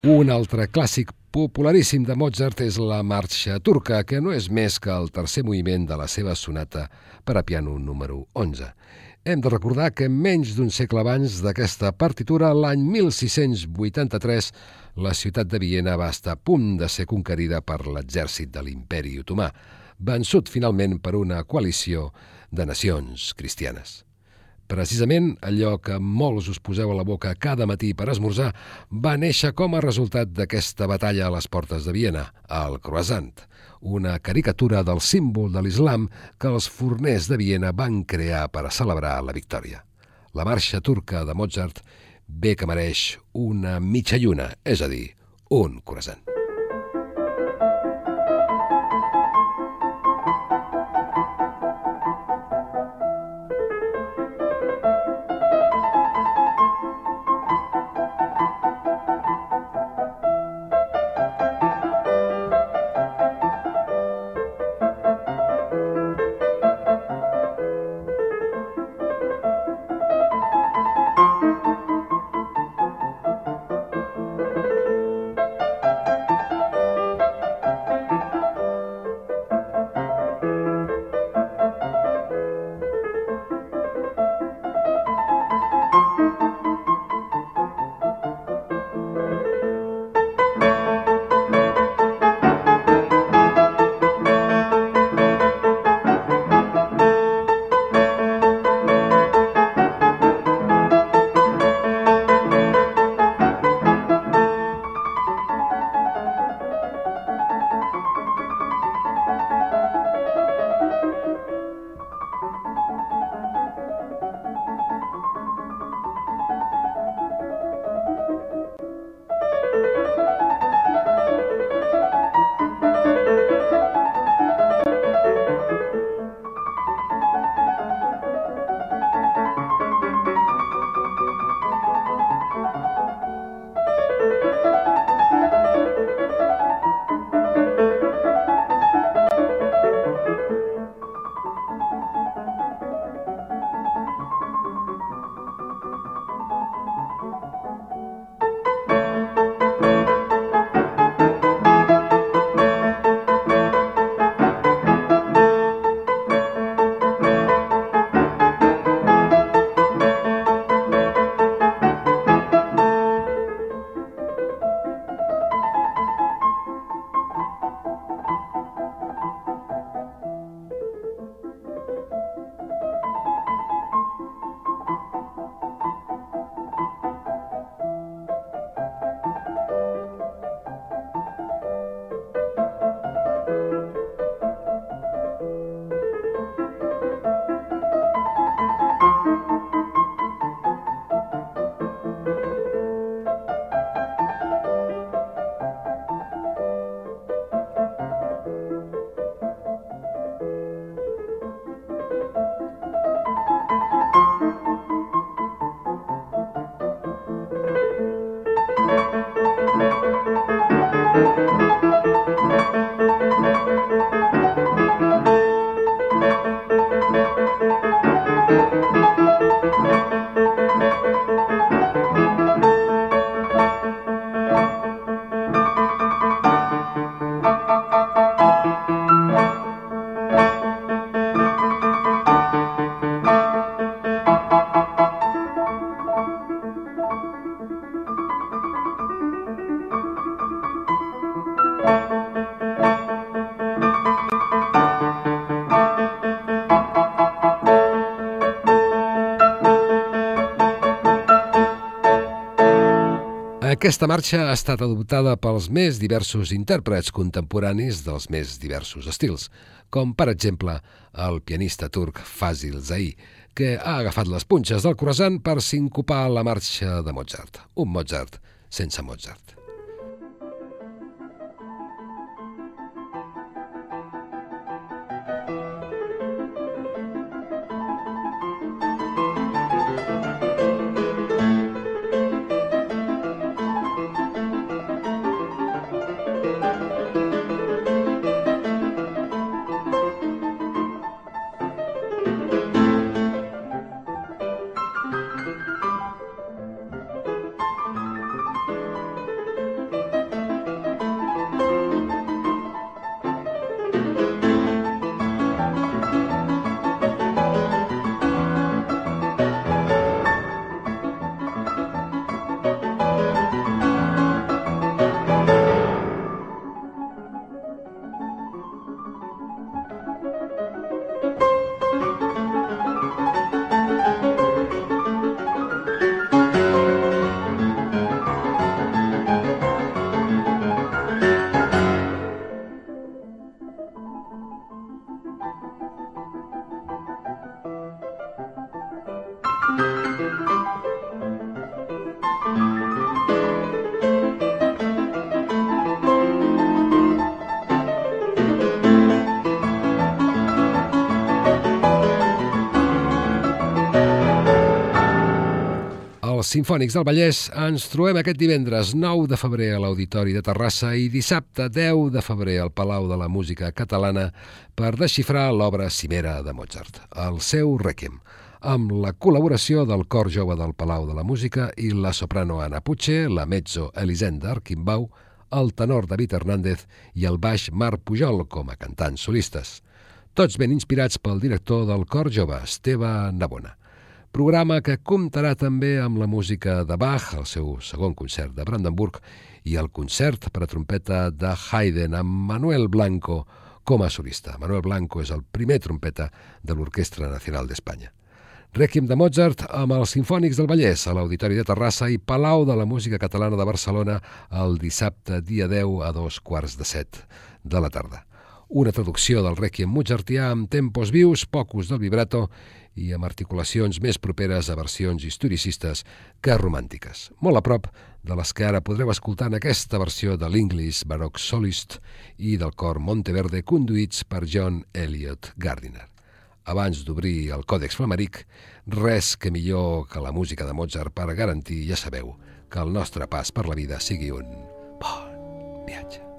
Un altre clàssic popularíssim de Mozart és la marxa turca, que no és més que el tercer moviment de la seva sonata per a piano número 11. Hem de recordar que menys d'un segle abans d'aquesta partitura, l'any 1683, la ciutat de Viena va estar a punt de ser conquerida per l'exèrcit de l'Imperi Otomà, vençut finalment per una coalició de nacions cristianes. Precisament allò que molts us poseu a la boca cada matí per esmorzar va néixer com a resultat d'aquesta batalla a les portes de Viena, el croissant, una caricatura del símbol de l'islam que els forners de Viena van crear per a celebrar la victòria. La marxa turca de Mozart bé que mereix una mitja lluna, és a dir, un croissant. Aquesta marxa ha estat adoptada pels més diversos intèrprets contemporanis dels més diversos estils, com per exemple el pianista turc Fazil Say, que ha agafat les punxes del croissant per sincopar la marxa de Mozart, un Mozart sense Mozart. Simfònics del Vallès ens trobem aquest divendres 9 de febrer a l'Auditori de Terrassa i dissabte 10 de febrer al Palau de la Música Catalana per desxifrar l'obra Cimera de Mozart, el seu Rèquiem, amb la col·laboració del Cor Jove del Palau de la Música i la soprano Anna Puche, la mezzo Elisenda Arquimbau, el tenor David Hernández i el baix Marc Pujol com a cantants solistes. Tots ben inspirats pel director del Cor Jove, Esteve Navona. Programa que comptarà també amb la música de Bach, el seu segon concert de Brandenburg, i el concert per a trompeta de Haydn amb Manuel Blanco com a solista. Manuel Blanco és el primer trompeta de l'Orquestra Nacional d'Espanya. Rèquiem de Mozart amb els Simfònics del Vallès a l'Auditori de Terrassa i Palau de la Música Catalana de Barcelona el dissabte dia 10 a 2:15 de la tarda. Una traducció del Rèquiem mozartià amb tempos vius, poc ús del vibrato i amb articulacions més properes a versions historicistes que romàntiques, molt a prop de les que ara podreu escoltar en aquesta versió de l'English Baroque Solist i del cor Monteverde conduïts per John Elliott Gardiner. Abans d'obrir el Còdex Flamaric, res que millor que la música de Mozart per garantir, ja sabeu, que el nostre pas per la vida sigui un bon viatge.